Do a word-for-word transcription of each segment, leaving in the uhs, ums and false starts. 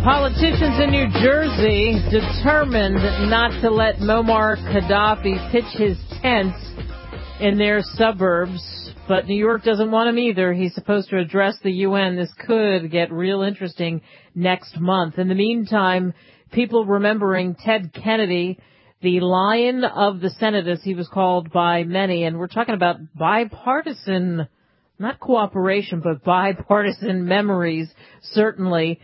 Politicians in New Jersey determined not to let Muammar Gaddafi pitch his tents in their suburbs, but New York doesn't want him either. He's supposed to address the U N. This could get real interesting next month. In the meantime, people remembering Ted Kennedy, the Lion of the Senate, as he was called by many, and we're talking about bipartisan, not cooperation, but bipartisan memories, certainly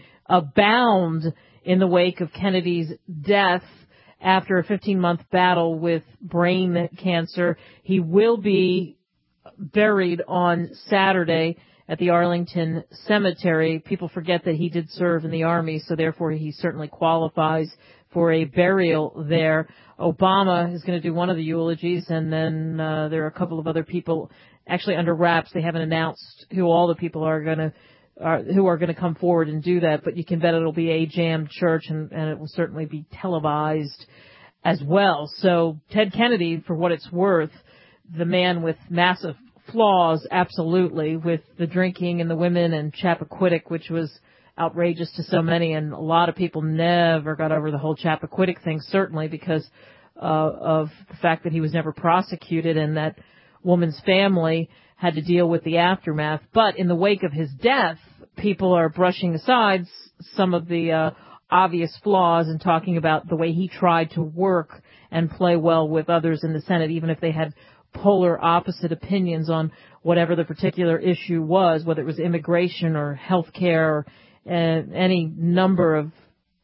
abound in the wake of Kennedy's death after a fifteen-month battle with brain cancer. He will be buried on Saturday at the Arlington Cemetery. People forget that he did serve in the Army, so therefore he certainly qualifies for a burial there. Obama is going to do one of the eulogies, and then uh, there are a couple of other people actually under wraps. They haven't announced who all the people are going to Are, who are going to come forward and do that, but you can bet it'll be a jammed church, and, and it will certainly be televised as well. So Ted Kennedy, for what it's worth, the man with massive flaws, absolutely, with the drinking and the women and Chappaquiddick, which was outrageous to so many, and a lot of people never got over the whole Chappaquiddick thing, certainly because uh, of the fact that he was never prosecuted and that woman's family had to deal with the aftermath. But in the wake of his death, people are brushing aside some of the uh, obvious flaws and talking about the way he tried to work and play well with others in the Senate, even if they had polar opposite opinions on whatever the particular issue was, whether it was immigration or health care or uh, any number of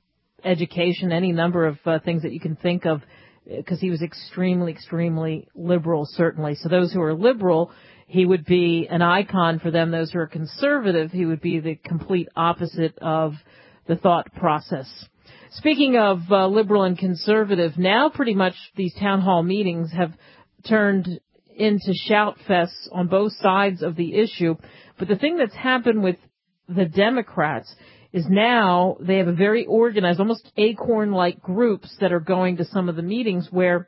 education, any number of uh, things that you can think of, because he was extremely, extremely liberal, certainly. So those who are liberal, he would be an icon for them. Those who are conservative, he would be the complete opposite of the thought process. Speaking of uh, liberal and conservative, now pretty much these town hall meetings have turned into shout fests on both sides of the issue. But the thing that's happened with the Democrats is now they have a very organized, almost acorn-like groups that are going to some of the meetings where,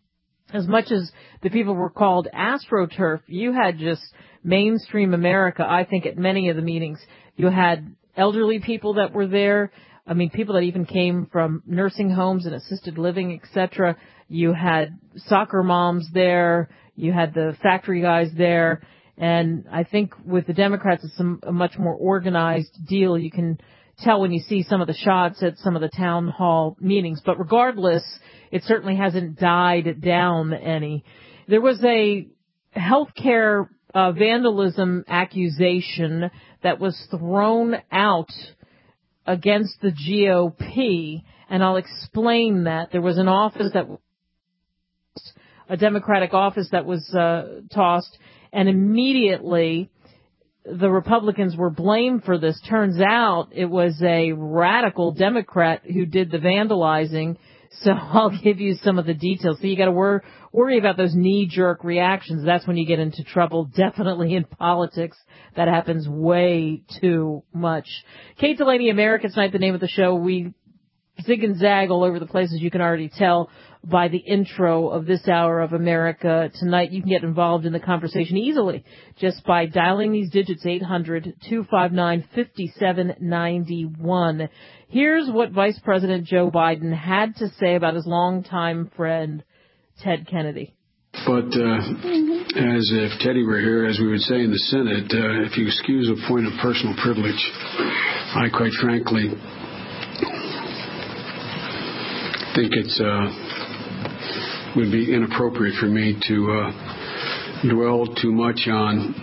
as much as the people were called AstroTurf, you had just mainstream America, I think, at many of the meetings. You had elderly people that were there. I mean, people that even came from nursing homes and assisted living, et cetera. You had soccer moms there. You had the factory guys there. And I think with the Democrats, it's a, a much more organized deal. You can tell when you see some of the shots at some of the town hall meetings. But regardless, it certainly hasn't died down any. There was a healthcare uh, vandalism accusation that was thrown out against the G O P, and I'll explain that. There was an office that was a Democratic office that was uh, tossed, and immediately the Republicans were blamed for this. Turns out it was a radical Democrat who did the vandalizing. So I'll give you some of the details. So you got to wor- worry about those knee-jerk reactions. That's when you get into trouble, definitely in politics. That happens way too much. Kate Delaney, America Tonight, the name of the show. We zig and zag all over the place, as you can already tell by the intro of this hour of America Tonight. You can get involved in the conversation easily just by dialing these digits, eight hundred, two five nine, five seven nine one. Here's what Vice President Joe Biden had to say about his longtime friend, Ted Kennedy. But uh, as if Teddy were here, as we would say in the Senate, uh, if you excuse a point of personal privilege, I quite frankly think it's uh, would be inappropriate for me to uh, dwell too much on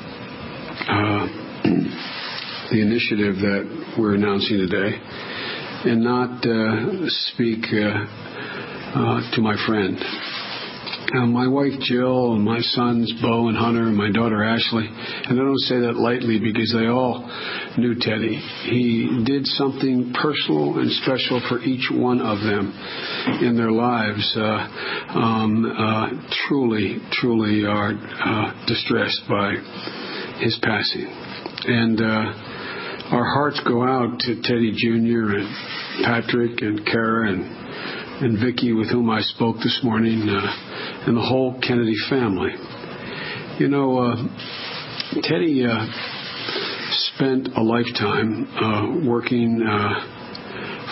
uh, the initiative that we're announcing today and not uh, speak uh, uh, to my friend. Uh, my wife Jill and my sons Bo and Hunter and my daughter Ashley, and I don't say that lightly because they all knew Teddy. He did something personal and special for each one of them in their lives. Uh, um, uh, truly, truly are uh, distressed by his passing. And uh, our hearts go out to Teddy Junior and Patrick and Kara and and Vicki, with whom I spoke this morning, uh, and the whole Kennedy family. You know, uh, Teddy uh, spent a lifetime uh, working uh,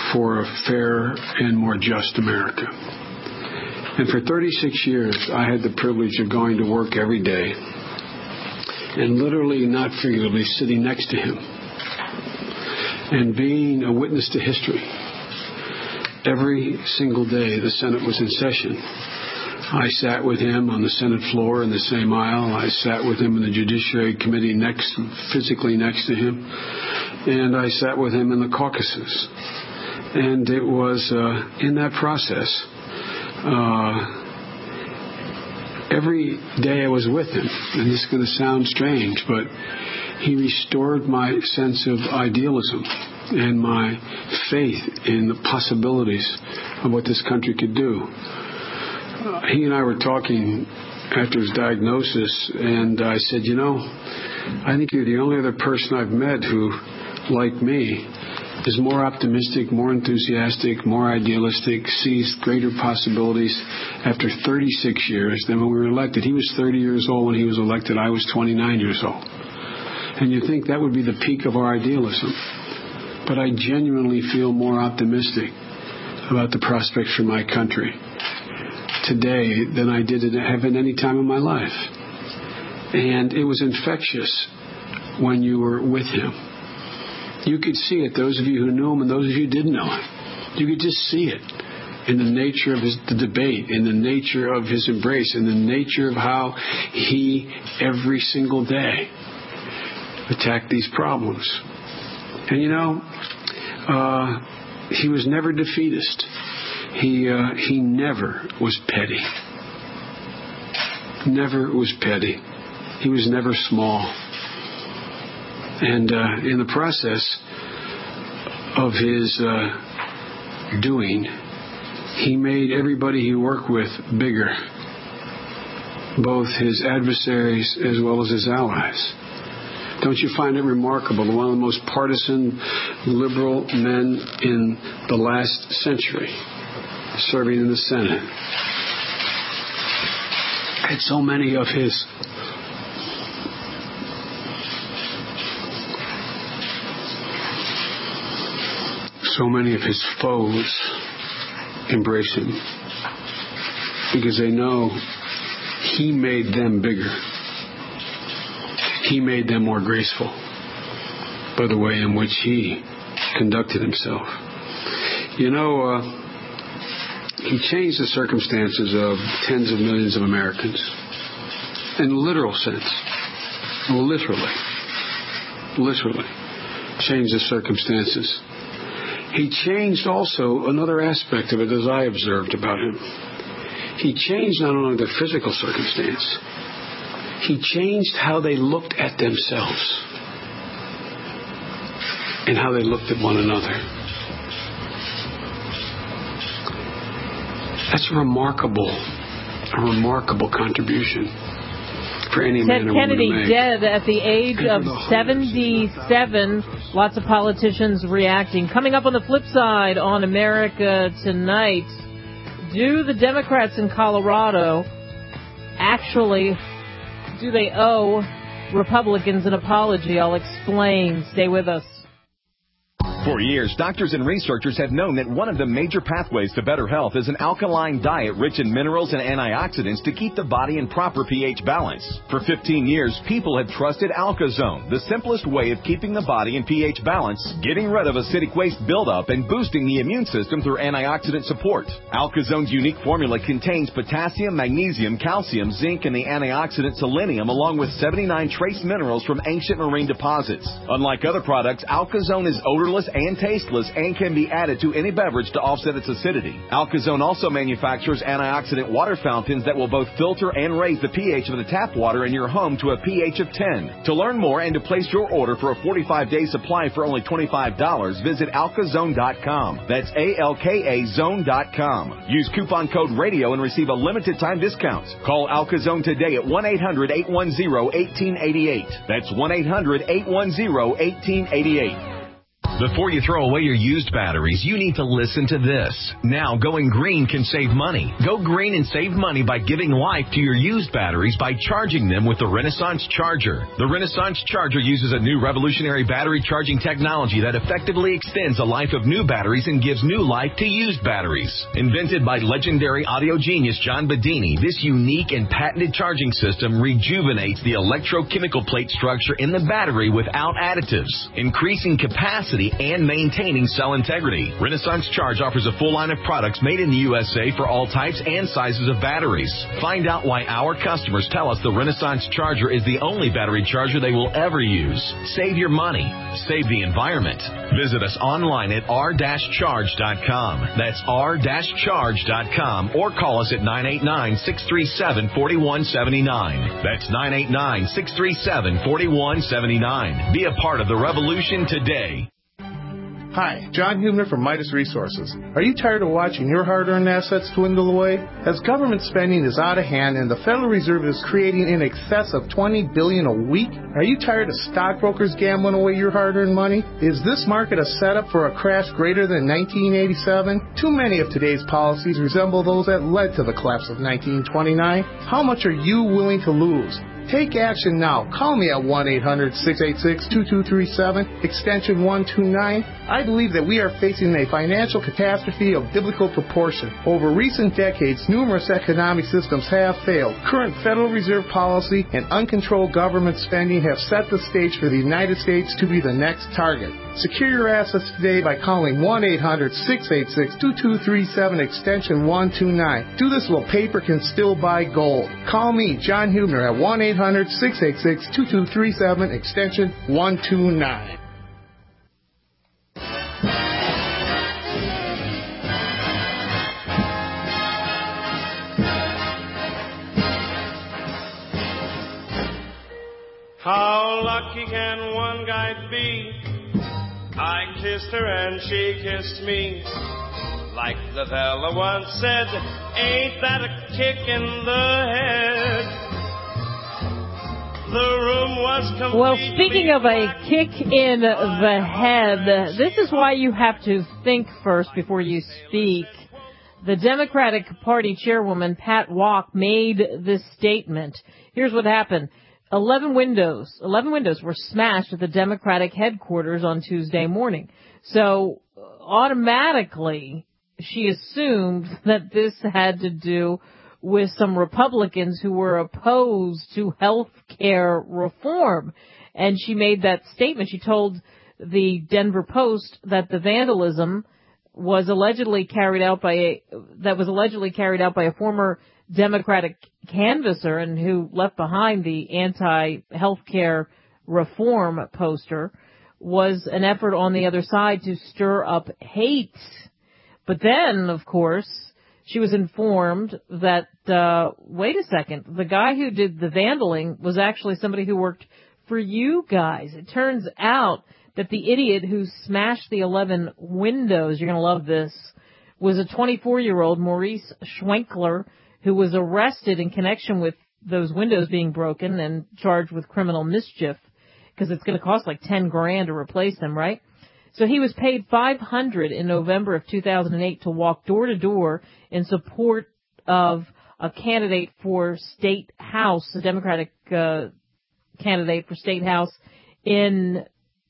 for a fair and more just America. And for thirty-six years, I had the privilege of going to work every day and literally, not figuratively, sitting next to him and being a witness to history. Every single day the Senate was in session, I sat with him on the Senate floor in the same aisle. I sat with him in the Judiciary Committee next, physically next to him. And I sat with him in the caucuses. And it was uh, in that process, uh, every day I was with him, and this is going to sound strange, but he restored my sense of idealism and my faith in the possibilities of what this country could do. Uh, he and I were talking after his diagnosis, and I said, you know, I think you're the only other person I've met who, like me, is more optimistic, more enthusiastic, more idealistic, sees greater possibilities after thirty-six years than when we were elected. He was thirty years old when he was elected. I was twenty-nine years old. And you think that would be the peak of our idealism. But I genuinely feel more optimistic about the prospects for my country today than I did have in any time in my life. And it was infectious when you were with him. You could see it, those of you who knew him and those of you who didn't know him. You could just see it in the nature of his the debate, in the nature of his embrace, in the nature of how he, every single day, attacked these problems. And you know, uh, he was never defeatist. He uh, he never was petty. Never was petty. He was never small. And uh, in the process of his uh, doing, he made everybody he worked with bigger, both his adversaries as well as his allies. Don't you find it remarkable that one of the most partisan liberal men in the last century serving in the Senate had so many of his so many of his foes embrace him because they know he made them bigger. He made them more graceful by the way in which he conducted himself. You know, uh, he changed the circumstances of tens of millions of Americans in a literal sense. Literally. Literally. Changed the circumstances. He changed also another aspect of it as I observed about him. He changed not only the physical circumstance, he changed how they looked at themselves and how they looked at one another. That's a remarkable, a remarkable contribution for any Ted man or woman Kennedy to make. dead at the age of seventy-seven. Lots of politicians reacting. Coming up on the flip side on America Tonight, do the Democrats in Colorado actually, do they owe Republicans an apology? I'll explain. Stay with us. For years, doctors and researchers have known that one of the major pathways to better health is an alkaline diet rich in minerals and antioxidants to keep the body in proper pH balance. For fifteen years, people have trusted AlkaZone, the simplest way of keeping the body in pH balance, getting rid of acidic waste buildup, and boosting the immune system through antioxidant support. AlkaZone's unique formula contains potassium, magnesium, calcium, zinc, and the antioxidant selenium, along with seventy-nine trace minerals from ancient marine deposits. Unlike other products, AlkaZone is odorless and tasteless and can be added to any beverage to offset its acidity. AlkaZone also manufactures antioxidant water fountains that will both filter and raise the pH of the tap water in your home to a pH of ten. To learn more and to place your order for a forty-five day supply for only twenty-five dollars, visit alkazone dot com. That's A L K A zone dot com. Use coupon code RADIO and receive a limited time discount. Call AlkaZone today at one eight hundred eight one zero one eight eight eight. That's one eight hundred eight one zero one eight eight eight. Before you throw away your used batteries, you need to listen to this. Now, going green can save money. Go green and save money by giving life to your used batteries by charging them with the Renaissance Charger. The Renaissance Charger uses a new revolutionary battery charging technology that effectively extends the life of new batteries and gives new life to used batteries. Invented by legendary audio genius John Bedini, this unique and patented charging system rejuvenates the electrochemical plate structure in the battery without additives, increasing capacity and maintaining cell integrity. Renaissance Charge offers a full line of products made in the U S A for all types and sizes of batteries. Find out why our customers tell us the Renaissance Charger is the only battery charger they will ever use. Save your money. Save the environment. Visit us online at r dash charge dot com. That's r dash charge dot com or call us at nine eight nine, six three seven, four one seven nine. That's nine eight nine, six three seven, four one seven nine. Be a part of the revolution today. Hi, John Hubner from Midas Resources. Are you tired of watching your hard-earned assets dwindle away? As government spending is out of hand and the Federal Reserve is creating in excess of twenty billion dollars a week, are you tired of stockbrokers gambling away your hard-earned money? Is this market a setup for a crash greater than nineteen eighty-seven? Too many of today's policies resemble those that led to the collapse of nineteen twenty-nine. How much are you willing to lose? Take action now. Call me at one eight hundred, six eight six, two two three seven, extension one two nine. I believe that we are facing a financial catastrophe of biblical proportion. Over recent decades, numerous economic systems have failed. Current Federal Reserve policy and uncontrolled government spending have set the stage for the United States to be the next target. Secure your assets today by calling one eight hundred, six eight six, two two three seven, extension one two nine. Do this while paper can still buy gold. Call me, John Hubner, at one eight hundred, six eight six, two two three seven, extension one two nine. How lucky can one guy be? I kissed her and she kissed me. Like the fella once said, ain't that a kick in the head? The room was completely... Well, speaking of a kick in the head, this is why you have to think first before you speak. The Democratic Party chairwoman, Pat Walk, made this statement. Here's what happened. Eleven windows, eleven windows were smashed at the Democratic headquarters on Tuesday morning. So automatically, she assumed that this had to do with some Republicans who were opposed to health care reform. And she made that statement. She told the Denver Post that the vandalism was allegedly carried out by a, that was allegedly carried out by a former Democratic canvasser and who left behind the anti-health care reform poster was an effort on the other side to stir up hate. But then, of course, she was informed that, uh, wait a second, the guy who did the vandaling was actually somebody who worked for you guys. It turns out that the idiot who smashed the eleven windows, you're going to love this, was a twenty-four-year-old Maurice Schwenkler, who was arrested in connection with those windows being broken and charged with criminal mischief, because it's going to cost like ten grand to replace them, right? So he was paid five hundred dollars in November of two thousand eight to walk door to door in support of a candidate for State House, a Democratic uh, candidate for State House in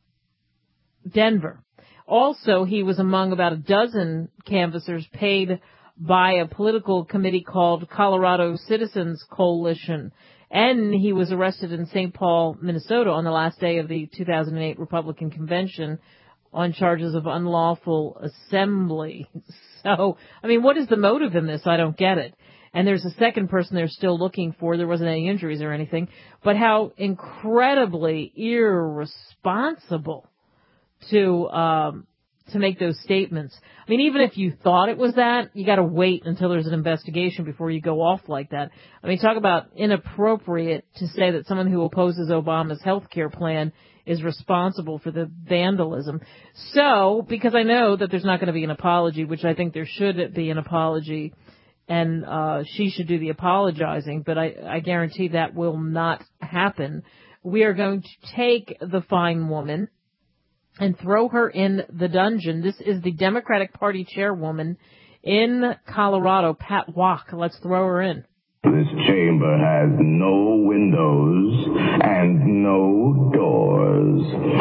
Denver. Also, he was among about a dozen canvassers paid by a political committee called Colorado Citizens Coalition. And he was arrested in Saint Paul, Minnesota on the last day of the two thousand eight Republican convention on charges of unlawful assembly. So, I mean, what is the motive in this? I don't get it. And there's a second person they're still looking for. There wasn't any injuries or anything. But how incredibly irresponsible to um to make those statements. I mean, even if you thought it was that, you got to wait until there's an investigation before you go off like that. I mean, talk about inappropriate to say that someone who opposes Obama's health care plan is responsible for the vandalism. So, because I know that there's not going to be an apology, which I think there should be an apology, and uh she should do the apologizing, but I, I guarantee that will not happen. We are going to take the fine woman and throw her in the dungeon. This is the Democratic Party chairwoman in Colorado, Pat Walk. Let's throw her in. This chamber has no windows and no doors.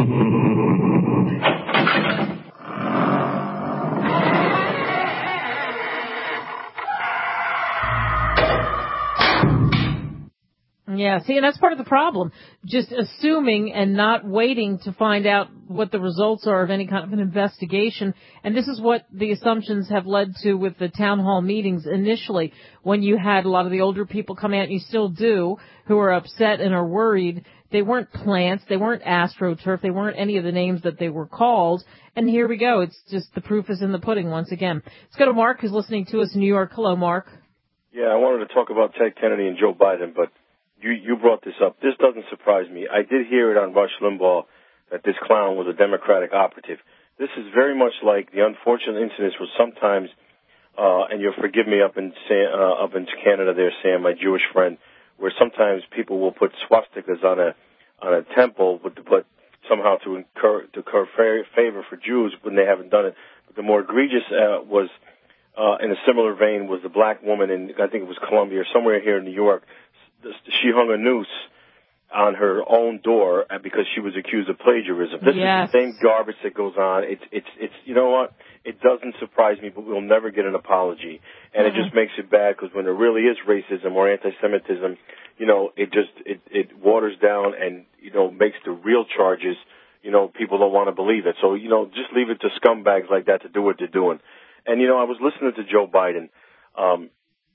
Yeah, see, and that's part of the problem. Just assuming and not waiting to find out what the results are of any kind of an investigation. And this is what the assumptions have led to with the town hall meetings initially, when you had a lot of the older people come out, and you still do, who are upset and are worried. They weren't plants, they weren't AstroTurf, they weren't any of the names that they were called. And here we go. It's just the proof is in the pudding once again. Let's go to Mark, who's listening to us in New York. Hello, Mark. Yeah, I wanted to talk about Ted Kennedy and Joe Biden, but You, you brought this up. This doesn't surprise me. I did hear it on Rush Limbaugh that this clown was a Democratic operative. This is very much like the unfortunate incidents where sometimes, uh, and you'll forgive me up in San, uh, up in Canada there, Sam, my Jewish friend, where sometimes people will put swastikas on a on a temple, but, but somehow to incur to incur favor for Jews when they haven't done it. But the more egregious uh, was, uh, in a similar vein, was the black woman in, I think it was Columbia or somewhere here in New York. She hung a noose on her own door because she was accused of plagiarism. This yes. is the same garbage that goes on. It's, it's, it's. You know what? It doesn't surprise me, but we'll never get an apology, and mm-hmm. it just makes it bad because when there really is racism or anti-Semitism, you know, it just it, it waters down and you know makes the real charges. You know, people don't want to believe it. So you know, just leave it to scumbags like that to do what they're doing. And you know, I was listening to Joe Biden. Um,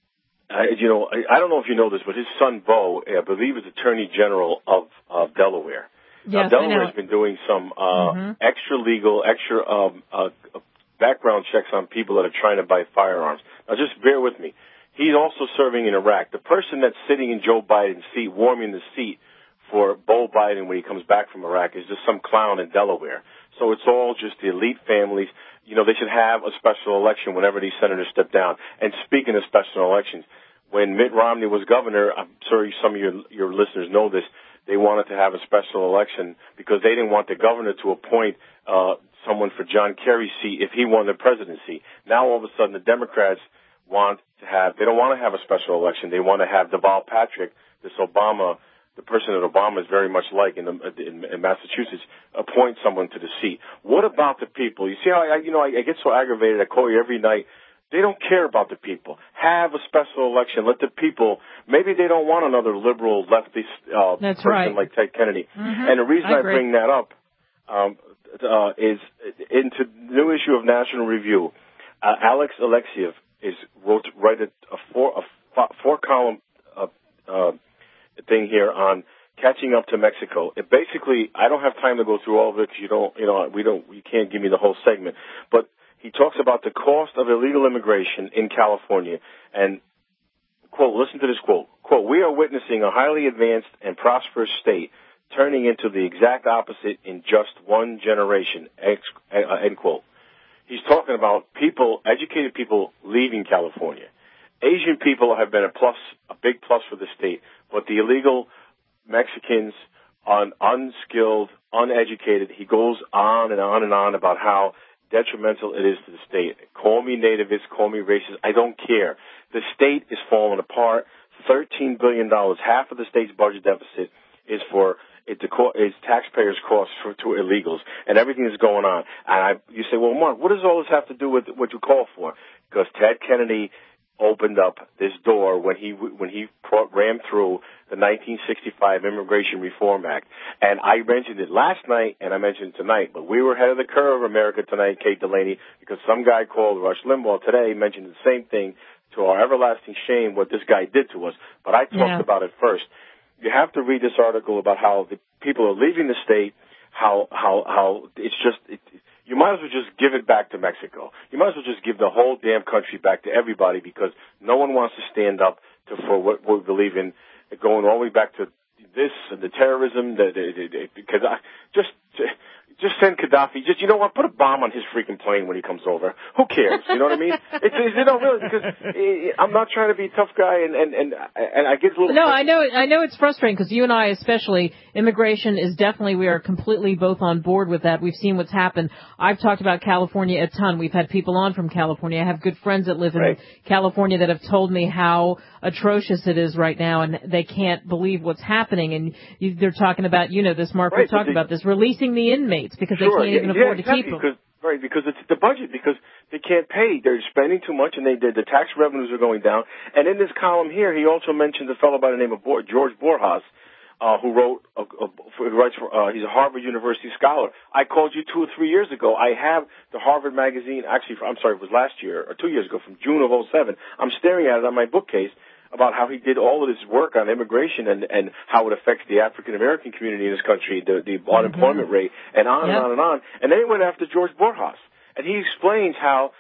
I, you know, I, I don't know if you know this, but his son, Bo, I believe is Attorney General of, of Delaware. Yes, now, Delaware has been doing some uh, mm-hmm. extra legal, extra um, uh, background checks on people that are trying to buy firearms. Now, just bear with me. He's also serving in Iraq. The person that's sitting in Joe Biden's seat, warming the seat for Bo Biden when he comes back from Iraq, is just some clown in Delaware. So it's all just the elite families. You know, they should have a special election whenever these senators step down. And speaking of special elections, when Mitt Romney was governor, I'm sorry some of your, your listeners know this, they wanted to have a special election because they didn't want the governor to appoint uh, someone for John Kerry's seat if he won the presidency. Now all of a sudden the Democrats want to have, they don't want to have a special election. They want to have Deval Patrick, this Obama, the person that Obama is very much like in, the, in, in Massachusetts, appoint someone to the seat. What about the people? You see how I, you know, I, I get so aggravated. I call you every night. They don't care about the people. Have a special election. Let the people, maybe they don't want another liberal leftist uh, person right. like Ted Kennedy. Mm-hmm. And the reason I, I bring that up um, uh, is into the new issue of National Review, uh, Alex Alexiev is wrote write a, a four a four column uh, uh, thing here on catching up to Mexico. It basically, I don't have time to go through all of it because you don't, you know, we don't, you can't give me the whole segment, but he talks about the cost of illegal immigration in California. And, quote, listen to this quote, quote, we are witnessing a highly advanced and prosperous state turning into the exact opposite in just one generation, end quote. He's talking about people, educated people leaving California. Asian people have been a plus, a big plus for the state, but the illegal Mexicans, un, unskilled, uneducated, he goes on and on and on about how detrimental it is to the state. Call me nativist, call me racist, I don't care. The state is falling apart. thirteen billion dollars, half of the state's budget deficit is for it to co- is taxpayers' costs for to illegals, and everything is going on. And I, you say, well, Mark, what does all this have to do with what you call for? Because Ted Kennedy opened up this door when he when he ran through the nineteen sixty-five Immigration Reform Act. And I mentioned it last night, and I mentioned it tonight, but we were ahead of the curve, America Tonight, Kate Delaney, because some guy called Rush Limbaugh today mentioned the same thing, to our everlasting shame, what this guy did to us. But I talked yeah. about it first. You have to read this article about how the people are leaving the state, how how how it's just it, you might as well just give it back to Mexico. You might as well just give the whole damn country back to everybody, because no one wants to stand up to for what we believe in, going all the way back to this and the terrorism. The, the, the, because I just Just send Gaddafi. Just, you know what? Put a bomb on his freaking plane when he comes over. Who cares? You know what I mean? It's, it's you know, really, because I'm not trying to be a tough guy, and and and, and I get a little. No, I know, I know it's frustrating because you and I, especially, immigration is definitely, we are completely both on board with that. We've seen what's happened. I've talked about California a ton. We've had people on from California. I have good friends that live in right. California that have told me how atrocious it is right now, and they can't believe what's happening. And you, they're talking about, you know, this, Mark, right, we've talked they, about this, releasing the inmates because sure, they can't even yeah, afford yeah, to exactly, keep them. Because, right, because it's the budget, because they can't pay. They're spending too much, and they, the, the tax revenues are going down. And in this column here, he also mentions a fellow by the name of Bo- George Borjas, uh, who wrote, a, a, for, writes for, uh, he's a Harvard University scholar. I called you two or three years ago. I have the Harvard magazine, actually, I'm sorry, it was last year, or two years ago, from June of oh seven. I'm staring at it on my bookcase, about how he did all of this work on immigration and, and how it affects the African-American community in this country, the, the mm-hmm. unemployment rate, and on yep. and on and on. And then he went after George Borjas. And he explains how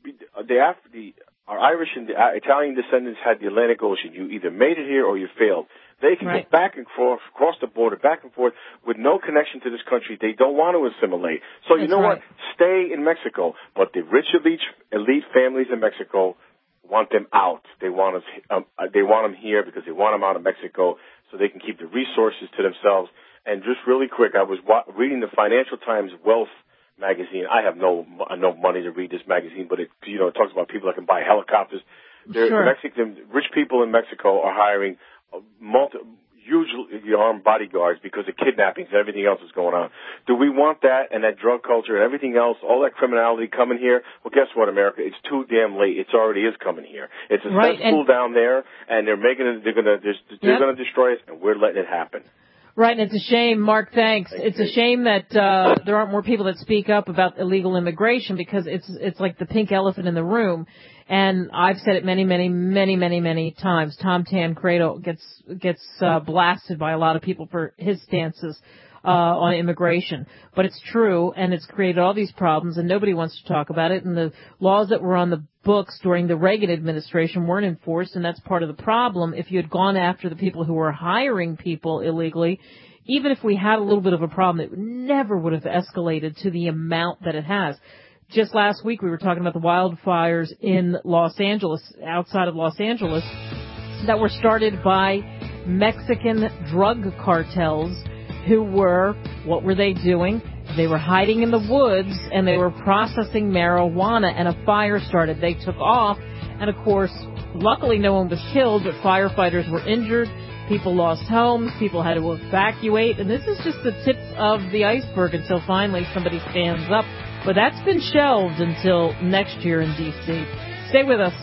the, the our Irish and the Italian descendants had the Atlantic Ocean. You either made it here or you failed. They can right. go back and forth, across the border, back and forth, with no connection to this country. They don't want to assimilate. So you That's know right. what? Stay in Mexico. But the rich elite, elite families in Mexico want them out. They want us. Um, they want them here because they want them out of Mexico so they can keep the resources to themselves. And just really quick, I was wa- reading the Financial Times Wealth magazine. I have no no money to read this magazine, but it you know it talks about people that can buy helicopters. Sure. The Mexican rich people in Mexico are hiring multi. Usually armed bodyguards because of kidnappings and everything else that's going on. Do we want that and that drug culture and everything else, all that criminality coming here? Well, guess what, America? It's too damn late. It already is coming here. It's a right, cesspool down there, and they're making it. They're gonna. They're, they're yep. gonna destroy us, and we're letting it happen. Right, and it's a shame, Mark, thanks. Thank it's you. a shame that uh there aren't more people that speak up about illegal immigration because it's it's like the pink elephant in the room. And I've said it many, many, many, many, many times. Tom Tancredo gets gets uh, blasted by a lot of people for his stances uh on immigration. But it's true, and it's created all these problems, and nobody wants to talk about it. And the laws that were on the books during the Reagan administration weren't enforced, and that's part of the problem. If you had gone after the people who were hiring people illegally, even if we had a little bit of a problem, it never would have escalated to the amount that it has. Just last week, we were talking about the wildfires in Los Angeles, outside of Los Angeles, that were started by Mexican drug cartels who were, what were they doing? They were hiding in the woods, and they were processing marijuana, and a fire started. They took off, and of course, luckily no one was killed, but firefighters were injured. People lost homes. People had to evacuate. And this is just the tip of the iceberg until finally somebody stands up. But that's been shelved until next year in D C. Stay with us.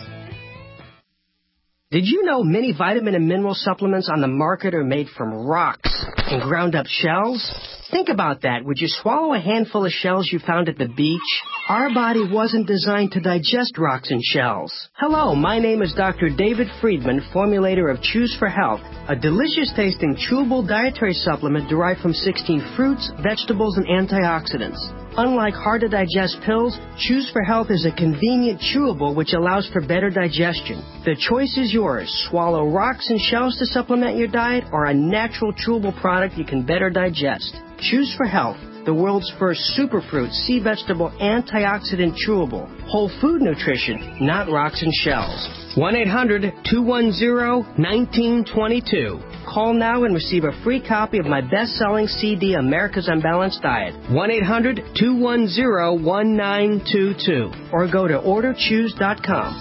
Did you know many vitamin and mineral supplements on the market are made from rocks and ground up shells? Think about that. Would you swallow a handful of shells you found at the beach? Our body wasn't designed to digest rocks and shells. Hello, my name is Doctor David Friedman, formulator of Choose for Health, a delicious-tasting chewable dietary supplement derived from sixteen fruits, vegetables, and antioxidants. Unlike hard-to-digest pills, Choose for Health is a convenient chewable which allows for better digestion. The choice is yours. Swallow rocks and shells to supplement your diet or a natural chewable product you can better digest. Choose for Health, the world's first superfruit sea vegetable antioxidant chewable. Whole food nutrition, not rocks and shells. one eight hundred two one zero one nine two two. Call now and receive a free copy of my best-selling C D, America's Unbalanced Diet. one eight hundred two one zero one nine two two. Or go to order choose dot com.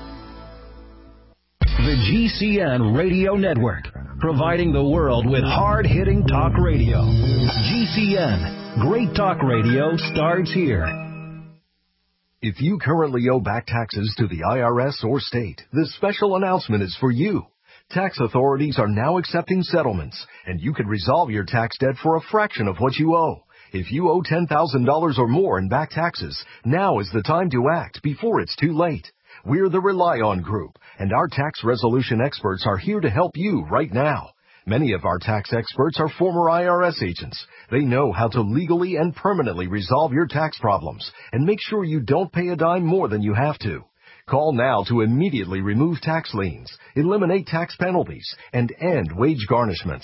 The G C N Radio Network, providing the world with hard-hitting talk radio. G C N, great talk radio starts here. If you currently owe back taxes to the I R S or state, this special announcement is for you. Tax authorities are now accepting settlements, and you can resolve your tax debt for a fraction of what you owe. If you owe ten thousand dollars or more in back taxes, now is the time to act before it's too late. We're the Rely On Group, and our tax resolution experts are here to help you right now. Many of our tax experts are former I R S agents. They know how to legally and permanently resolve your tax problems and make sure you don't pay a dime more than you have to. Call now to immediately remove tax liens, eliminate tax penalties, and end wage garnishments.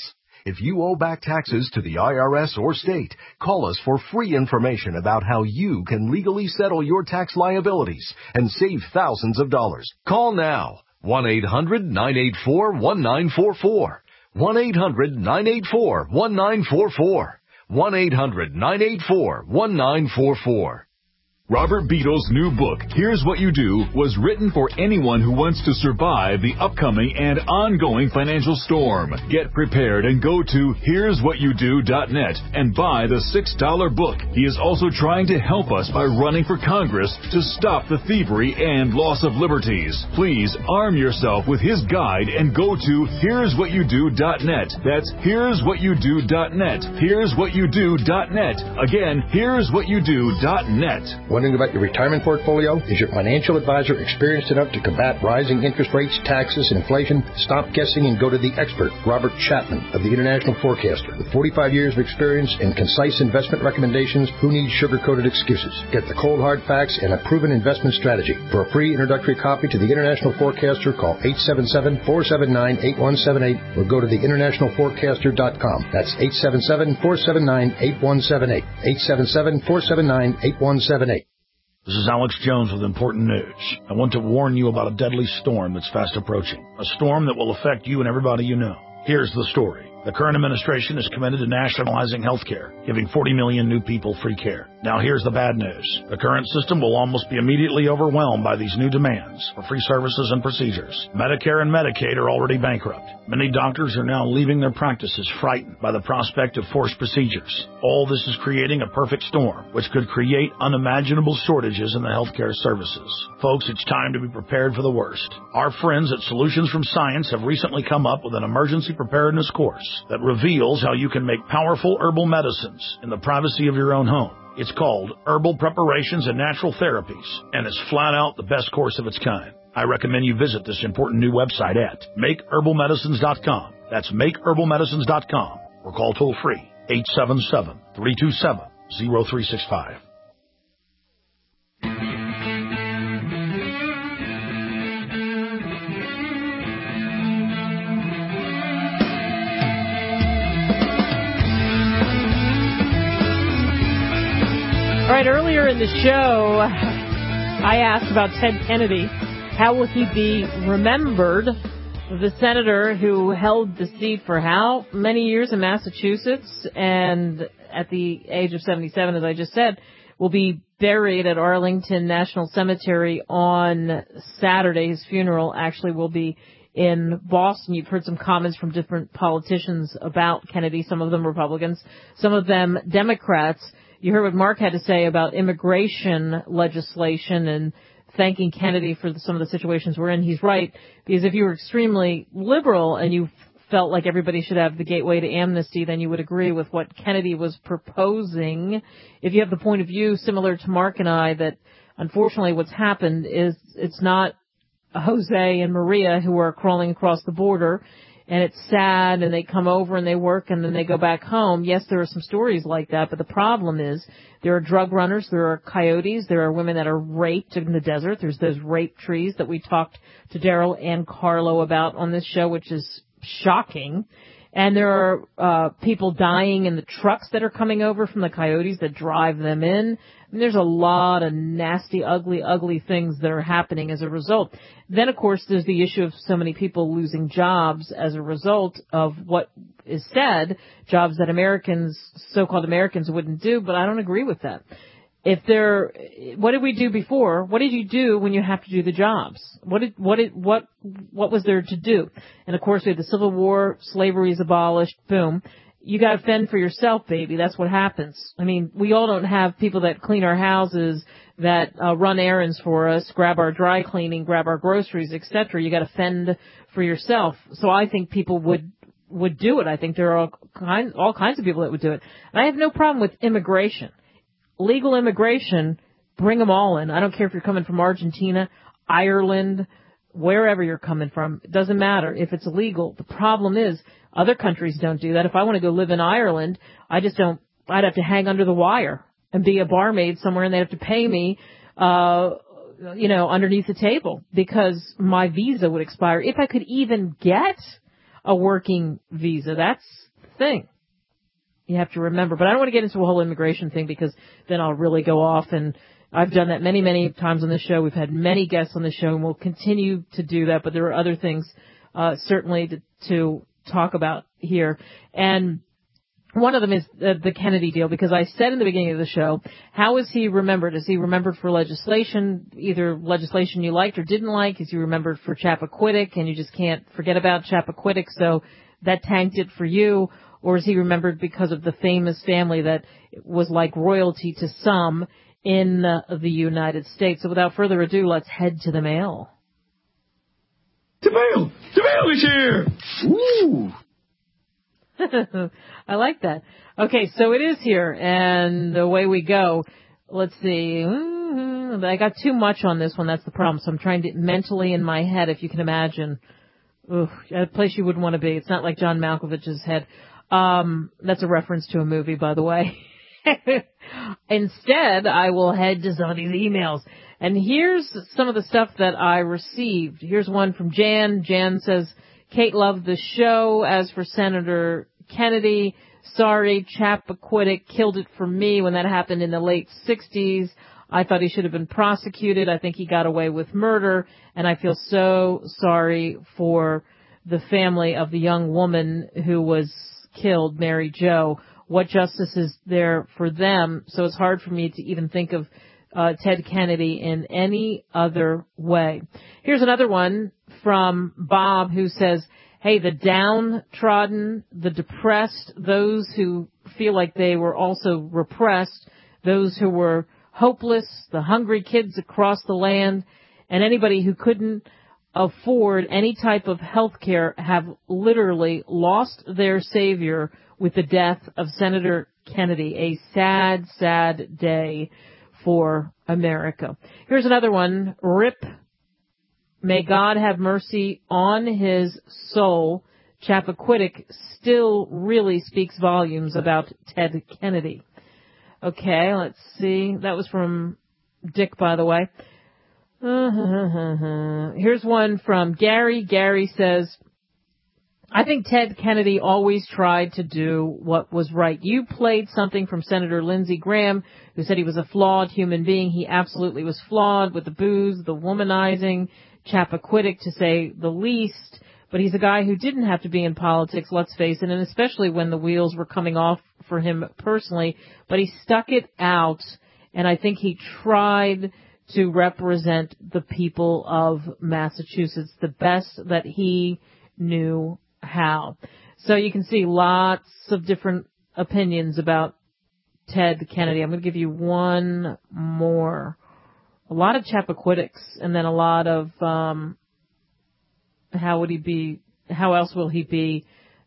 If you owe back taxes to the I R S or state, call us for free information about how you can legally settle your tax liabilities and save thousands of dollars. Call now. one eight hundred nine eight four one nine four four. one eight hundred nine eight four one nine four four. one eight hundred nine eight four one nine four four. Robert Beadle's new book, Here's What You Do, was written for anyone who wants to survive the upcoming and ongoing financial storm. Get prepared and go to here's what you do dot net and buy the six dollar book. He is also trying to help us by running for Congress to stop the thievery and loss of liberties. Please arm yourself with his guide and go to here's what you do dot net. That's here's what you do dot net. here's what you do dot net. Again, here's what you do dot net. Wondering about your retirement portfolio? Is your financial advisor experienced enough to combat rising interest rates, taxes, and inflation? Stop guessing and go to the expert, Robert Chapman of the International Forecaster. With forty-five years of experience and concise investment recommendations, who needs sugar-coated excuses? Get the cold hard facts and a proven investment strategy. For a free introductory copy to the International Forecaster, call eight seven seven, four seven nine, eight one seven eight or go to the international forecaster dot com. That's eight seven seven, four seven nine, eight one seven eight. eight seven seven, four seven nine, eight one seven eight. This is Alex Jones with important news. I want to warn you about a deadly storm that's fast approaching. A storm that will affect you and everybody you know. Here's the story. The current administration is committed to nationalizing health care, giving forty million new people free care. Now here's the bad news. The current system will almost be immediately overwhelmed by these new demands for free services and procedures. Medicare and Medicaid are already bankrupt. Many doctors are now leaving their practices frightened by the prospect of forced procedures. All this is creating a perfect storm, which could create unimaginable shortages in the healthcare services. Folks, it's time to be prepared for the worst. Our friends at Solutions from Science have recently come up with an emergency preparedness course that reveals how you can make powerful herbal medicines in the privacy of your own home. It's called Herbal Preparations and Natural Therapies, and it's flat out the best course of its kind. I recommend you visit this important new website at make herbal medicines dot com. That's make herbal medicines dot com, or call toll free eight seven seven, three two seven, zero three six five. All right, earlier in the show, I asked about Ted Kennedy. How will he be remembered? The senator who held the seat for how many years in Massachusetts, and at the age of seventy-seven, as I just said, will be buried at Arlington National Cemetery on Saturday. His funeral actually will be in Boston. You've heard some comments from different politicians about Kennedy, some of them Republicans, some of them Democrats. You heard what Mark had to say about immigration legislation and thanking Kennedy for the, some of the situations we're in. He's right, because if you were extremely liberal and you felt like everybody should have the gateway to amnesty, then you would agree with what Kennedy was proposing. If you have the point of view similar to Mark and I, that unfortunately what's happened is it's not Jose and Maria who are crawling across the border, and it's sad, and they come over and they work and then they go back home. Yes, there are some stories like that, but the problem is there are drug runners, there are coyotes, there are women that are raped in the desert. There's those rape trees that we talked to Daryl and Carlo about on this show, which is shocking. And there are uh people dying in the trucks that are coming over from the coyotes that drive them in. I mean, there's a lot of nasty, ugly, ugly things that are happening as a result. Then, of course, there's the issue of so many people losing jobs as a result of what is said, jobs that Americans, so-called Americans, wouldn't do, but I don't agree with that. If there, what did we do before? What did you do when you have to do the jobs? What did, what did, what, what was there to do? And of course, we had the Civil War, slavery is abolished, boom. You got to fend for yourself, baby. That's what happens. I mean, we all don't have people that clean our houses, that uh, run errands for us, grab our dry cleaning, grab our groceries, et cetera. You got to fend for yourself. So I think people would would do it. I think there are all kinds, all kinds of people that would do it. And I have no problem with immigration. Legal immigration, bring them all in. I don't care if you're coming from Argentina, Ireland, wherever you're coming from. It doesn't matter if it's illegal. The problem is other countries don't do that. If I want to go live in Ireland, I just don't, I'd have to hang under the wire and be a barmaid somewhere, and they'd have to pay me, uh, you know, underneath the table, because my visa would expire. If I could even get a working visa, that's thing. You have to remember. But I don't want to get into a whole immigration thing because then I'll really go off. And I've done that many, many times on the show. We've had many guests on the show, and we'll continue to do that. But there are other things uh, certainly to, to talk about here. And one of them is the, the Kennedy deal, because I said in the beginning of the show, how is he remembered? Is he remembered for legislation, either legislation you liked or didn't like? Is he remembered for Chappaquiddick, and you just can't forget about Chappaquiddick, so that tanked it for you? Or is he remembered because of the famous family that was like royalty to some in uh, the United States? So without further ado, let's head to the mail. The mail! The mail is here! Ooh! I like that. Okay, so it is here, and away we go. Let's see. I got too much on this one. That's the problem. So I'm trying to mentally in my head, if you can imagine, ooh, a place you wouldn't want to be. It's not like John Malkovich's head. Um, that's a reference to a movie, by the way. Instead, I will head to some of these emails. And here's some of the stuff that I received. Here's one from Jan. Jan says, Kate loved the show. As for Senator Kennedy, sorry, Chappaquiddick killed it for me when that happened in the late sixties. I thought he should have been prosecuted. I think he got away with murder, and I feel so sorry for the family of the young woman who was killed, Mary Jo. What justice is there for them? So it's hard for me to even think of uh, Ted Kennedy in any other way. Here's another one from Bob, who says, hey, the downtrodden, the depressed, those who feel like they were also repressed, those who were hopeless, the hungry kids across the land, and anybody who couldn't afford any type of health care have literally lost their savior with the death of Senator Kennedy. A sad, sad day for America. Here's another one. Rip. May God have mercy on his soul. Chappaquiddick still really speaks volumes about Ted Kennedy. Okay, let's see. That was from Dick, by the way. Uh-huh. Here's one from Gary. Gary says, I think Ted Kennedy always tried to do what was right. You played something from Senator Lindsey Graham, who said he was a flawed human being. He absolutely was flawed with the booze, the womanizing, Chappaquiddick to say the least. But he's a guy who didn't have to be in politics, let's face it, and especially when the wheels were coming off for him personally. But he stuck it out, and I think he tried to represent the people of Massachusetts the best that he knew how. So you can see lots of different opinions about Ted Kennedy. I'm going to give you one more. A lot of Chappaquiddicks, and then a lot of um, how would he be, how else will he be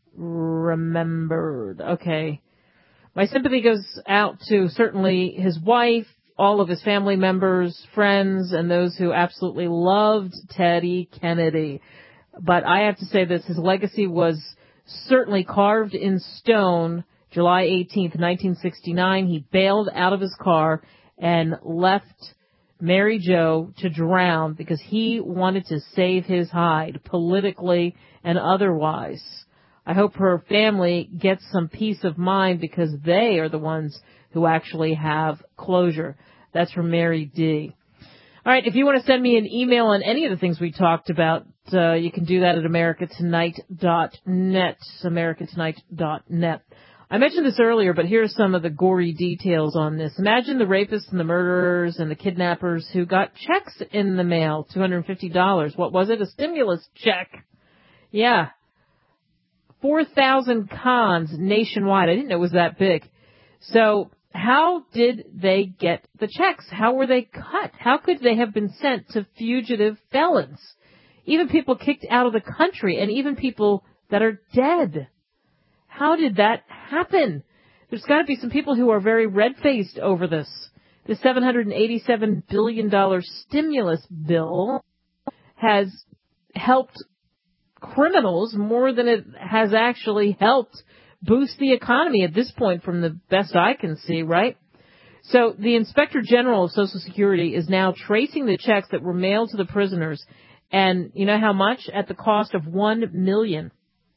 remembered? Okay. My sympathy goes out to certainly his wife, all of his family members, friends, and those who absolutely loved Teddy Kennedy. But I have to say this, his legacy was certainly carved in stone. July eighteenth, nineteen sixty-nine, he bailed out of his car and left Mary Jo to drown because he wanted to save his hide, politically and otherwise. I hope her family gets some peace of mind because they are the ones who actually have closure. That's from Mary D. All right, if you want to send me an email on any of the things we talked about, uh, you can do that at america tonight dot net, america tonight dot net. I mentioned this earlier, but here are some of the gory details on this. Imagine the rapists and the murderers and the kidnappers who got checks in the mail, two hundred fifty dollars. What was it? A stimulus check. Yeah. four thousand cons nationwide. I didn't know it was that big. So how did they get the checks? How were they cut? How could they have been sent to fugitive felons? Even people kicked out of the country and even people that are dead. How did that happen? There's got to be some people who are very red-faced over this. The seven hundred eighty-seven billion dollars stimulus bill has helped criminals more than it has actually helped boost the economy at this point, from the best I can see, right? So the Inspector General of Social Security is now tracing the checks that were mailed to the prisoners. And you know how much? At the cost of one million dollars.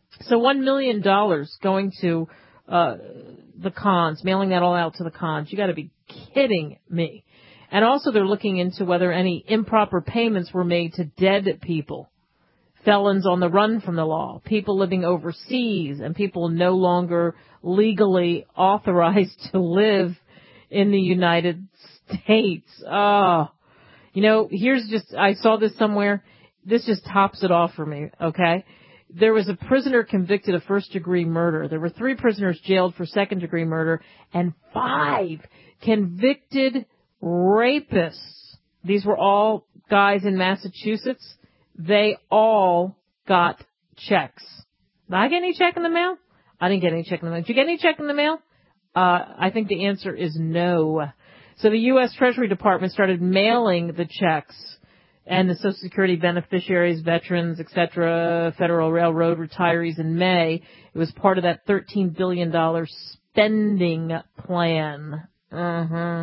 So one million dollars going to uh the cons, mailing that all out to the cons. You got to be kidding me. And also they're looking into whether any improper payments were made to dead people, felons on the run from the law, people living overseas, and people no longer legally authorized to live in the United States. Oh, you know, here's just, I saw this somewhere. This just tops it off for me, okay? There was a prisoner convicted of first-degree murder. There were three prisoners jailed for second-degree murder and five convicted rapists. These were all guys in Massachusetts. They all got checks. Did I get any check in the mail? I didn't get any check in the mail. Did you get any check in the mail? Uh, I think the answer is no. So the U S Treasury Department started mailing the checks and the Social Security beneficiaries, veterans, et cetera, Federal Railroad retirees in May. It was part of that thirteen billion dollars spending plan. Uh-huh.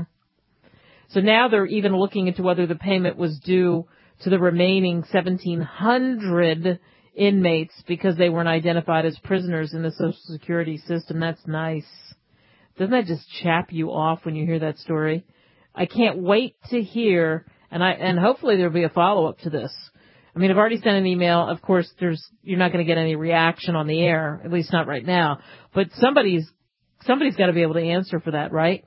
So now they're even looking into whether the payment was due to the remaining seventeen hundred inmates because they weren't identified as prisoners in the Social Security system. That's nice. Doesn't that just chap you off when you hear that story? I can't wait to hear, and I and hopefully there'll be a follow-up to this. I mean, I've already sent an email. Of course, there's you're not going to get any reaction on the air, at least not right now. But somebody's somebody's got to be able to answer for that, right?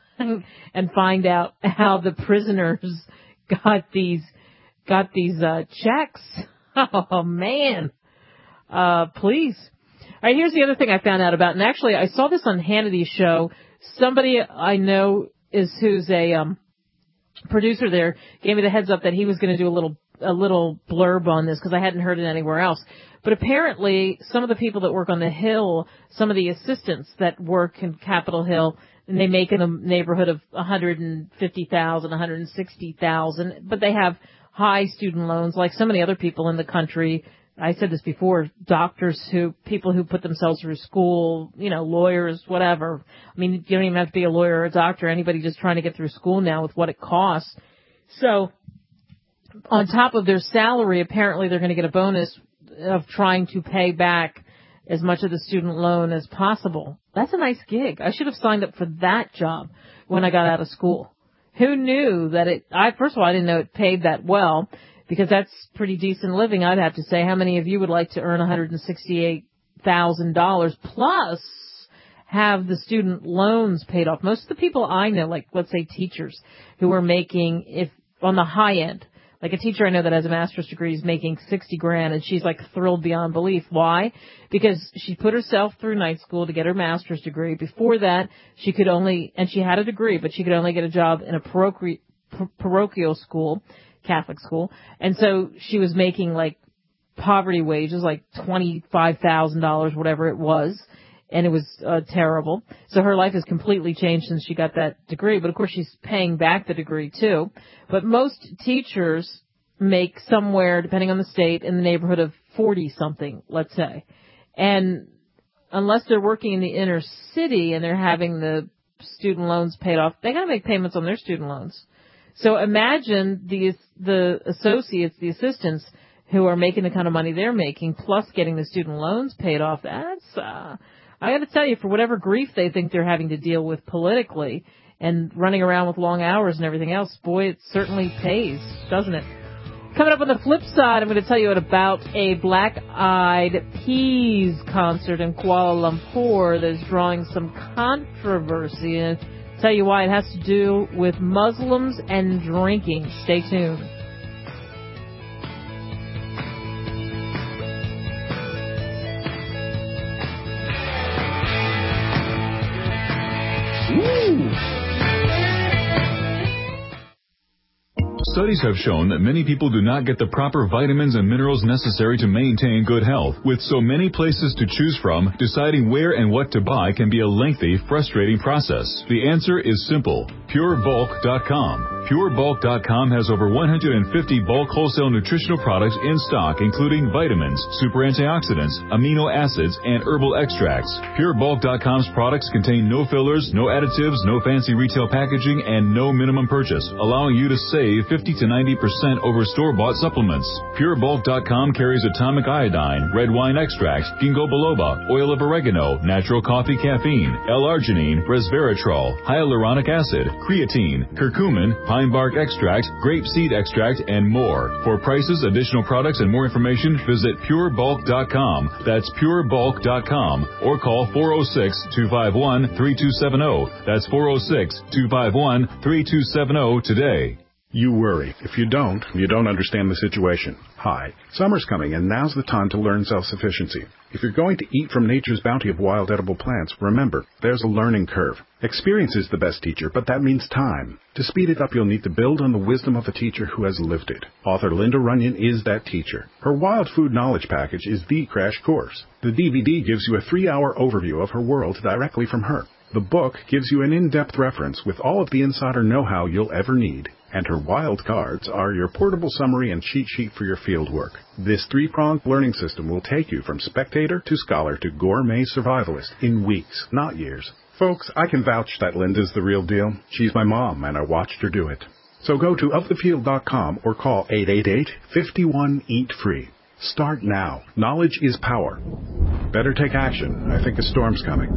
And find out how the prisoners got these got these uh, checks. Oh man, uh, please. All right, here's the other thing I found out about, and actually I saw this on Hannity's show. Somebody I know is who's a um, producer there gave me the heads up that he was going to do a little a little blurb on this because I hadn't heard it anywhere else. But apparently, some of the people that work on the Hill, some of the assistants that work in Capitol Hill, and they make in a neighborhood of one hundred fifty thousand, one hundred sixty thousand, but they have high student loans like so many other people in the country. I said this before, doctors who, people who put themselves through school, you know, lawyers, whatever. I mean, you don't even have to be a lawyer or a doctor, anybody just trying to get through school now with what it costs. So, on top of their salary, apparently they're going to get a bonus of trying to pay back as much of the student loan as possible. That's a nice gig. I should have signed up for that job when I got out of school. Who knew that it, I, first of all, I didn't know it paid that well, because that's pretty decent living, I'd have to say. How many of you would like to earn one hundred sixty-eight thousand dollars plus have the student loans paid off? Most of the people I know, like let's say teachers who are making, if on the high end, like a teacher I know that has a master's degree is making sixty grand, and she's like thrilled beyond belief. Why? Because she put herself through night school to get her master's degree. Before that, she could only, and she had a degree, but she could only get a job in a parochial, parochial school, Catholic school. And so she was making like poverty wages, like twenty-five thousand dollars, whatever it was. And it was uh, terrible. So her life has completely changed since she got that degree. But, of course, she's paying back the degree, too. But most teachers make somewhere, depending on the state, in the neighborhood of forty-something, let's say. And unless they're working in the inner city and they're having the student loans paid off, they got to make payments on their student loans. So imagine the, the associates, the assistants, who are making the kind of money they're making, plus getting the student loans paid off. That's... Uh, I got to tell you, for whatever grief they think they're having to deal with politically and running around with long hours and everything else, boy, it certainly pays, doesn't it? Coming up on the flip side, I'm going to tell you about a Black Eyed Peas concert in Kuala Lumpur that is drawing some controversy. And I'll tell you why. It has to do with Muslims and drinking. Stay tuned. Studies have shown that many people do not get the proper vitamins and minerals necessary to maintain good health. With so many places to choose from, deciding where and what to buy can be a lengthy, frustrating process. The answer is simple. pure bulk dot com. pure bulk dot com has over one hundred fifty bulk wholesale nutritional products in stock, including vitamins, super antioxidants, amino acids, and herbal extracts. pure bulk dot com's products contain no fillers, no additives, no fancy retail packaging, and no minimum purchase, allowing you to save fifty to ninety percent over store-bought supplements. pure bulk dot com carries atomic iodine, red wine extracts, ginkgo biloba, oil of oregano, natural coffee caffeine, L-arginine, resveratrol, hyaluronic acid, creatine, curcumin, pine bark extract, grape seed extract, and more. For prices, additional products, and more information, visit pure bulk dot com. That's pure bulk dot com. Or call four oh six, two five one, three two seven oh. That's four oh six, two five one, three two seven oh today. You worry. If you don't, you don't understand the situation. Hi. Summer's coming, and now's the time to learn self-sufficiency. If you're going to eat from nature's bounty of wild edible plants, remember, there's a learning curve. Experience is the best teacher, but that means time. To speed it up, you'll need to build on the wisdom of a teacher who has lived it. Author Linda Runyon is that teacher. Her Wild Food Knowledge Package is the crash course. The D V D gives you a three-hour overview of her world directly from her. The book gives you an in-depth reference with all of the insider know-how you'll ever need. And her wild cards are your portable summary and cheat sheet for your field work. This three-pronged learning system will take you from spectator to scholar to gourmet survivalist in weeks, not years. Folks, I can vouch that Linda's the real deal. She's my mom, and I watched her do it. So go to of the field dot com or call eight eight eight, five one, eat free. Start now. Knowledge is power. Better take action. I think a storm's coming.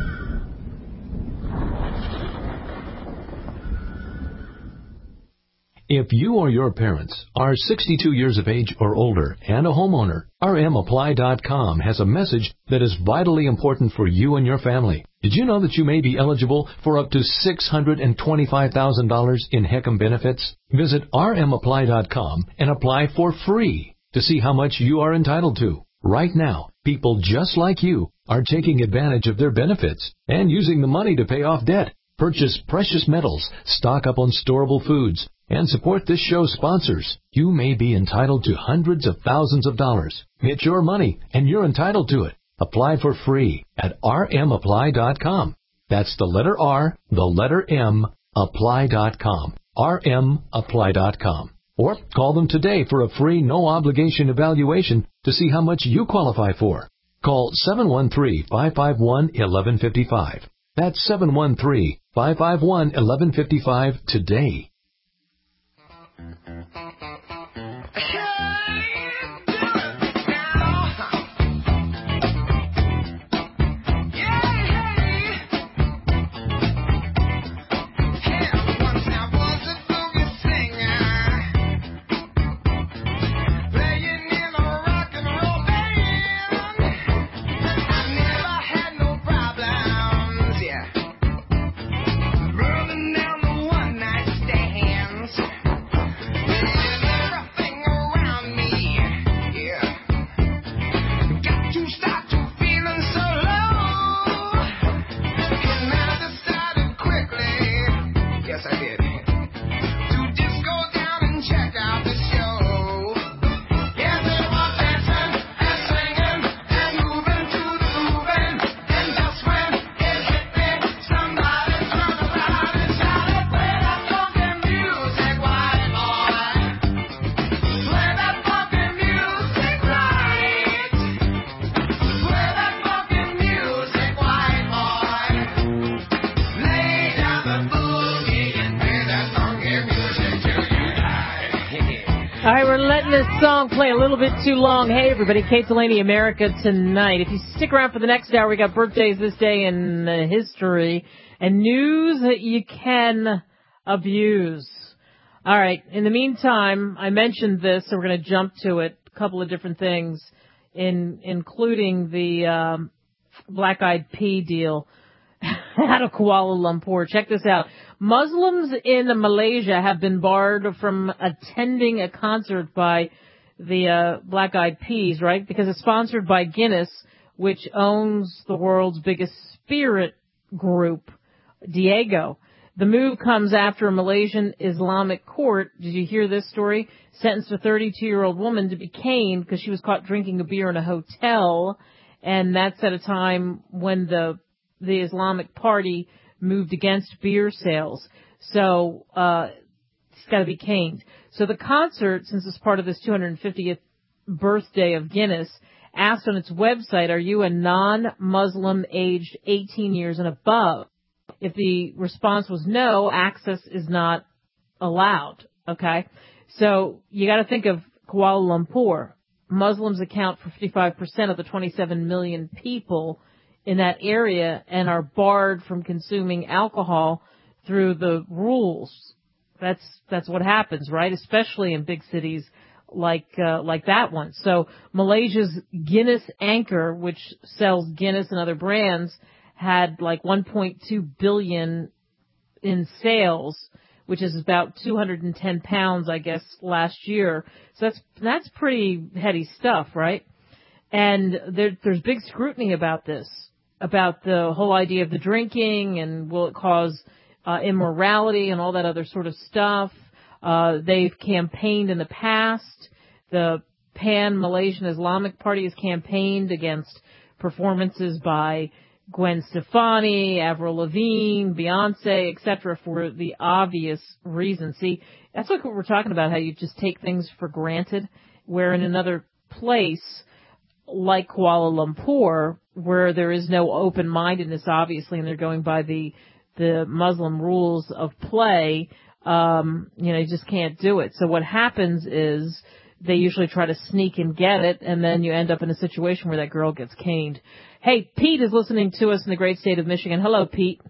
If you or your parents are sixty-two years of age or older and a homeowner, R M apply dot com has a message that is vitally important for you and your family. Did you know that you may be eligible for up to six hundred twenty-five thousand dollars in HECM benefits? Visit R M apply dot com and apply for free to see how much you are entitled to. Right now, people just like you are taking advantage of their benefits and using the money to pay off debt, purchase precious metals, stock up on storable foods, and support this show's sponsors. You may be entitled to hundreds of thousands of dollars. It's your money, and you're entitled to it. Apply for free at R M apply dot com. That's the letter R, the letter M, apply dot com. R M apply dot com. Or call them today for a free, no-obligation evaluation to see how much you qualify for. Call seven one three, five five one, one one five five. That's seven one three, five five one, one one five five today. All right, we're letting this song play a little bit too long. Hey, everybody, Kate Delaney, America Tonight. If you stick around for the next hour, we got birthdays this day in uh, history and news that you can abuse. All right, in the meantime, I mentioned this, so we're going to jump to it. A couple of different things, in including the um, Black Eyed Pea deal out of Kuala Lumpur. Check this out. Muslims in Malaysia have been barred from attending a concert by the uh, Black Eyed Peas, right? Because it's sponsored by Guinness, which owns the world's biggest spirit group, Diageo. The move comes after a Malaysian Islamic court, did you hear this story, sentenced a thirty-two-year-old woman to be caned because she was caught drinking a beer in a hotel, and that's at a time when the the Islamic Party moved against beer sales. So, uh, he's got to be caned. So the concert, since it's part of this two hundred fiftieth birthday of Guinness, asked on its website, are you a non-Muslim aged eighteen years and above? If the response was no, access is not allowed. Okay? So you got to think of Kuala Lumpur. Muslims account for fifty-five percent of the twenty-seven million people in that area and are barred from consuming alcohol through the rules. That's that's what happens, right? Especially in big cities like uh, like that one. So Malaysia's Guinness Anchor, which sells Guinness and other brands, had like one point two billion in sales, which is about two hundred ten pounds, I guess, last year. So that's that's pretty heady stuff, right? And there, there's big scrutiny about this, about the whole idea of the drinking and will it cause uh, immorality and all that other sort of stuff. Uh, they've campaigned in the past. The Pan-Malaysian Islamic Party has campaigned against performances by Gwen Stefani, Avril Lavigne, Beyonce, et cetera, for the obvious reason. See, that's like what we're talking about, how you just take things for granted, where in another place, like Kuala Lumpur, where there is no open-mindedness, obviously, and they're going by the the Muslim rules of play, um, you know, you just can't do it. So what happens is they usually try to sneak and get it, and then you end up in a situation where that girl gets caned. Hey, Pete is listening to us in the great state of Michigan. Hello, Pete.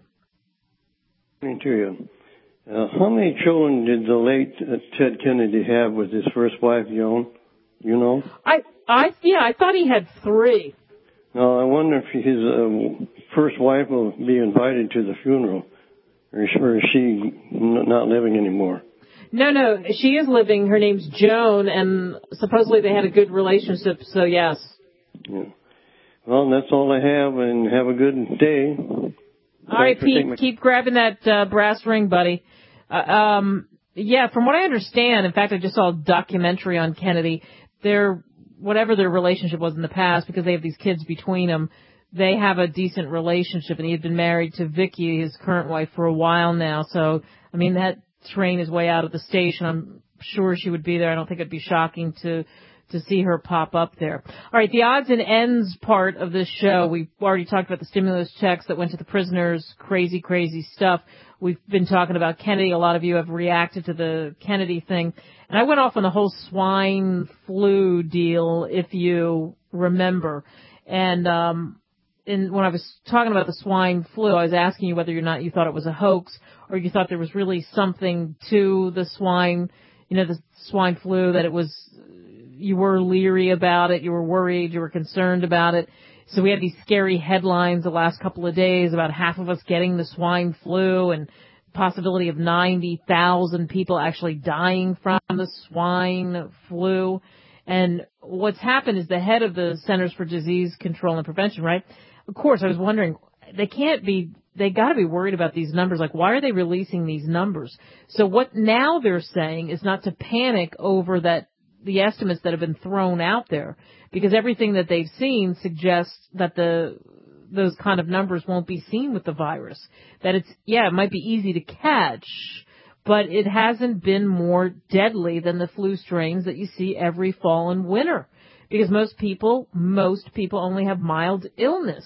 Good to you. Uh, how many children did the late uh, Ted Kennedy have with his first wife, Joan? You know? I, I, yeah, I thought he had three. No, I wonder if his uh, first wife will be invited to the funeral, or is, or is she n- not living anymore? No, no, she is living. Her name's Joan, and supposedly they had a good relationship, so yes. Yeah. Well, that's all I have, and have a good day. All right, Pete, my... keep grabbing that uh, brass ring, buddy. Uh, um, yeah, from what I understand, in fact, I just saw a documentary on Kennedy. Their, whatever their relationship was in the past, because they have these kids between them, they have a decent relationship, and he had been married to Vicky, his current wife, for a while now. So, I mean, that train is way out of the station. I'm sure she would be there. I don't think it'd be shocking to to see her pop up there. All right, the odds and ends part of this show. We've already talked about the stimulus checks that went to the prisoners, crazy, crazy stuff. We've been talking about Kennedy. A lot of you have reacted to the Kennedy thing. And I went off on the whole swine flu deal, if you remember. And um in, when I was talking about the swine flu, I was asking you whether or not you thought it was a hoax or you thought there was really something to the swine, you know, the swine flu, that it was, you were leery about it, you were worried, you were concerned about it. So we had these scary headlines the last couple of days about half of us getting the swine flu and possibility of ninety thousand people actually dying from the swine flu. And what's happened is the head of the Centers for Disease Control and Prevention, right? Of course, I was wondering, they can't be, they got to be worried about these numbers. Like, why are they releasing these numbers? So what now they're saying is not to panic over that, the estimates that have been thrown out there, because everything that they've seen suggests that the, those kind of numbers won't be seen with the virus. That it's, yeah, it might be easy to catch, but it hasn't been more deadly than the flu strains that you see every fall and winter. Because most people, most people only have mild illness.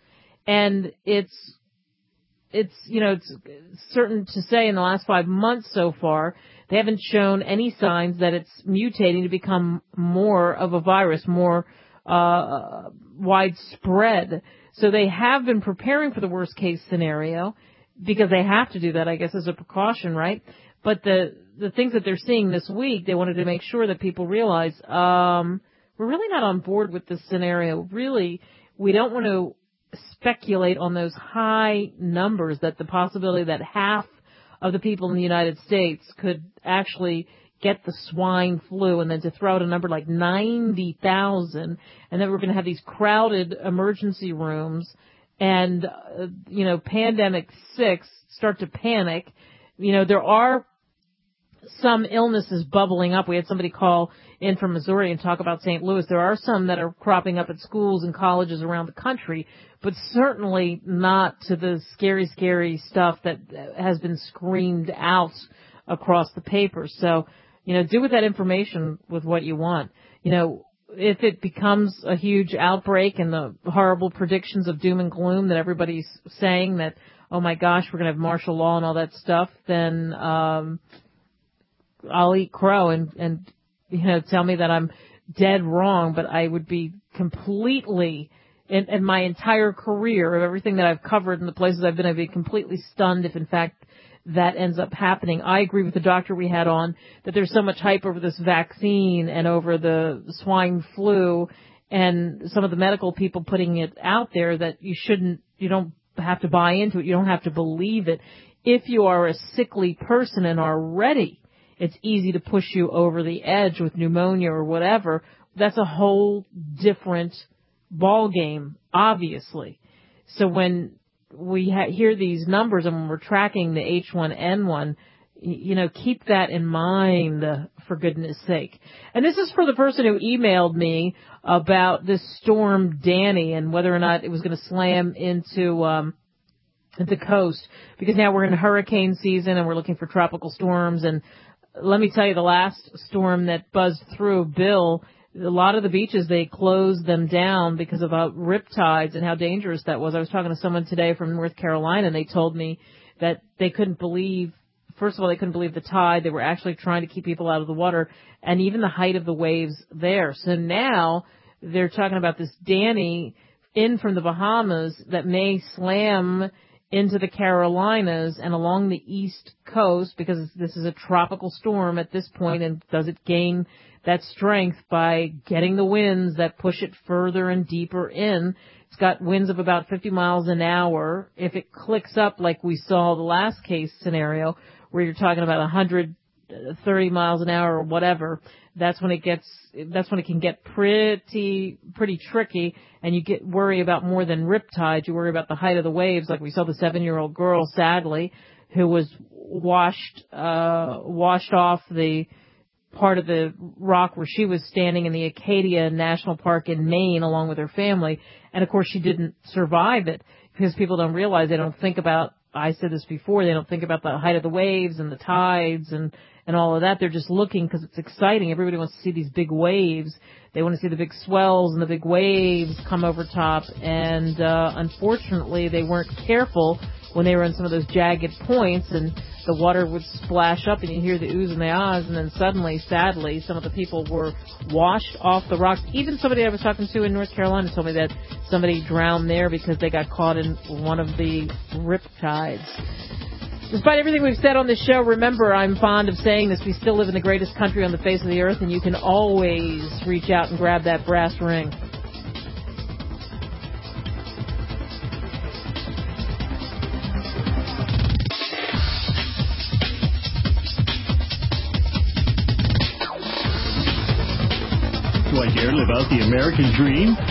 And it's, it's, you know, it's certain to say in the last five months so far, they haven't shown any signs that it's mutating to become more of a virus, more, uh, widespread. So they have been preparing for the worst case scenario because they have to do that, I guess, as a precaution, right? But the, the things that they're seeing this week, they wanted to make sure that people realize, um, we're really not on board with this scenario. Really, we don't want to speculate on those high numbers, that the possibility that half of the people in the United States could actually get the swine flu, and then to throw out a number like ninety thousand, and then we're going to have these crowded emergency rooms, and, uh, you know, pandemic six start to panic. You know, there are some illnesses bubbling up. We had somebody call in from Missouri and talk about Saint Louis. There are some that are cropping up at schools and colleges around the country, but certainly not to the scary, scary stuff that has been screamed out across the paper. So, you know, do with that information with what you want. You know, if it becomes a huge outbreak and the horrible predictions of doom and gloom that everybody's saying that, oh my gosh, we're going to have martial law and all that stuff, then um I'll eat crow and, and, you know, tell me that I'm dead wrong, but I would be completely, in, in my entire career of everything that I've covered and the places I've been, I'd be completely stunned if, in fact, that ends up happening. I agree with the doctor we had on that there's so much hype over this vaccine and over the swine flu and some of the medical people putting it out there that you shouldn't, you don't have to buy into it. You don't have to believe it. If you are a sickly person and are ready, it's easy to push you over the edge with pneumonia or whatever. That's a whole different ball game, obviously. So when we ha- hear these numbers and when we're tracking the H one N one, you know, keep that in mind, uh, for goodness sake. And this is for the person who emailed me about this storm Danny and whether or not it was going to slam into um, the coast, because now we're in hurricane season and we're looking for tropical storms. And let me tell you, the last storm that buzzed through, Bill, a lot of the beaches, they closed them down because of uh, riptides and how dangerous that was. I was talking to someone today from North Carolina, and they told me that they couldn't believe, first of all, they couldn't believe the tide. They were actually trying to keep people out of the water, and even the height of the waves there. So now they're talking about this Danny in from the Bahamas that may slam into the Carolinas and along the East Coast, because this is a tropical storm at this point, and does it gain that strength by getting the winds that push it further and deeper in. It's got winds of about fifty miles an hour. If it clicks up like we saw the last case scenario, where you're talking about one hundred thirty miles an hour or whatever, that's when it gets, that's when it can get pretty, pretty tricky, and you get worry about more than riptide. You worry about the height of the waves, like we saw the seven-year-old girl, sadly, who was washed, uh, washed off the part of the rock where she was standing in the Acadia National Park in Maine along with her family. And of course she didn't survive it, because people don't realize, they don't think about, I said this before, they don't think about the height of the waves and the tides and, and all of that. They're just looking because it's exciting. Everybody wants to see these big waves. They want to see the big swells and the big waves come over top. And, uh, unfortunately they weren't careful when they were in some of those jagged points, and the water would splash up and you hear the oohs and the ahs, and then suddenly, sadly, some of the people were washed off the rocks. Even somebody I was talking to in North Carolina told me that somebody drowned there because they got caught in one of the riptides. Despite everything we've said on this show, remember, I'm fond of saying this, we still live in the greatest country on the face of the earth, and you can always reach out and grab that brass ring. Do I dare live out the American dream?